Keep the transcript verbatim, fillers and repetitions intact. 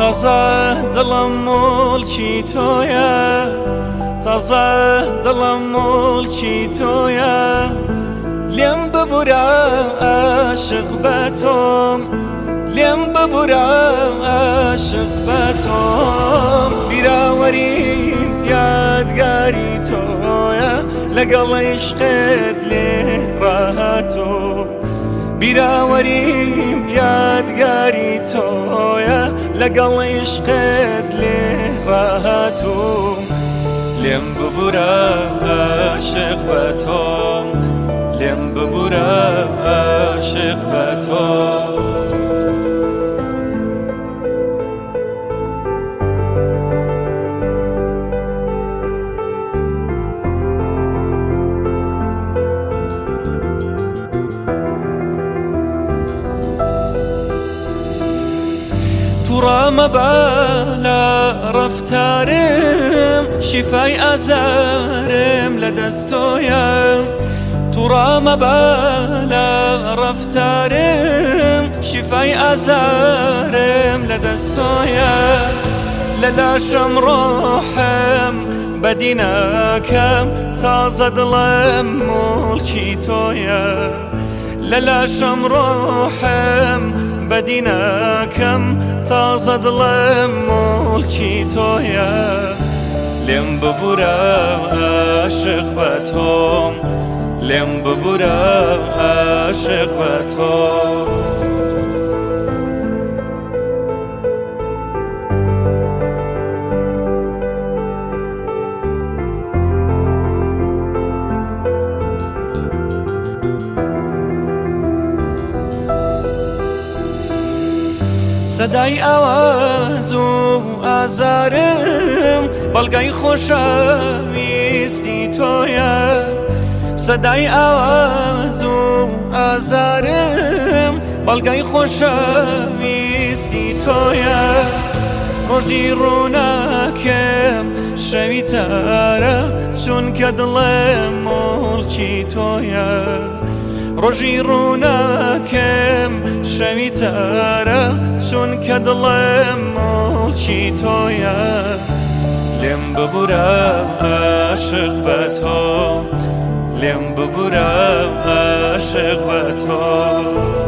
تازه دلم ملکی تویه، تازه دلم ملکی تویه. لیم ببوره عاشق به توم، لیم ببوره عاشق به توم. بیراوریم یادگاری تویه، لگل عشقت لی راحتو. بیراوریم یادگاری تویه، لگل عشقت لی راحتو. لیم ببوره عاشق به توم، لیم ببوره عاشق به توم. تو را مبالا رفتارم، شفای آزارم لدست تویم. تو را مبالا رفتارم، شفای آزارم لدست تویم. للاشم روحم بدیناکم، تازه دلم ملکی تویم. للاشم روحم بدیناکم، تازه دلم ملکی تویه. لیم ببوره عاشق به توم، لیم ببوره عاشق به توم. صدای آواز و آزارم، بلگای خوشاویستی تویه. صدای آواز و آزارم، بلگای خوشاویستی تویه. روزی روناکم شوی تاره، چون که دلم ملکی تویه. روزی روناکم شوی تاره، چون که دلم ملکی تویه. لیم ببوره عاشق به تو، لیم ببوره عاشق به تو.